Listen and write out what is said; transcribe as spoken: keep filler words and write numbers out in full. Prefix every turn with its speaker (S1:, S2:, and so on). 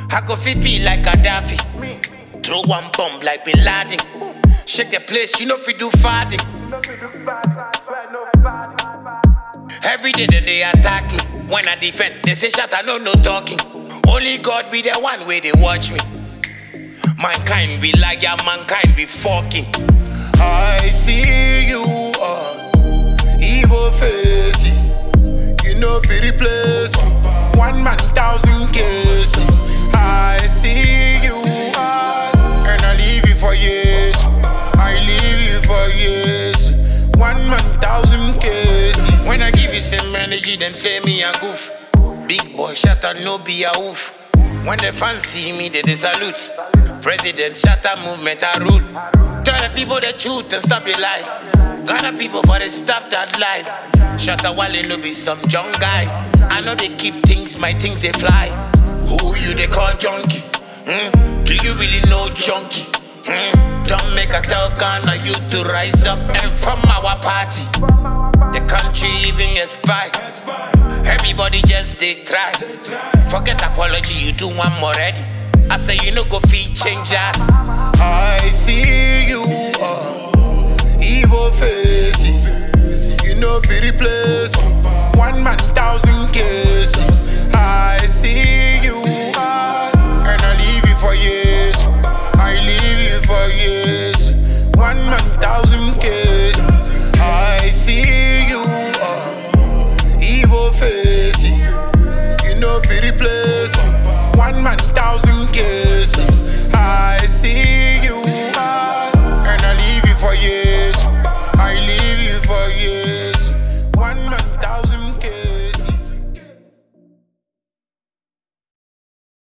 S1: I go fit be like Gaddafi. Throw one bomb like Bin Laden. Shake the place, you know fi do farting. Every day that they attack me. When I defend, they say shut I know no talking. Only God be the one way they watch me. Mankind be like yeah, mankind be fucking. I see you all evil faces. You know fi replace me. One man thousand cases. I see you all, and I leave you for years. I leave you for years. One man thousand cases. When I give you some energy, them say me a goof. Big boy shatter no be a oof. When the fans see me, they, they salute. President shatter movement a rule. Tell the people the truth and stop the lie. Ghana people for they stop that lie. Shatter Wale no be some young guy. I know they keep things, my things they fly. Who you they call junkie? Hmm? Do you really know junkie? Hmm? Don't make a tell Ghana you to rise up and from our party. The country even aspire. Everybody just they try. Forget apology, you do one more ready. I say you no go feed change that. I see you all evil faces. You know fi replace me. One man thousand K.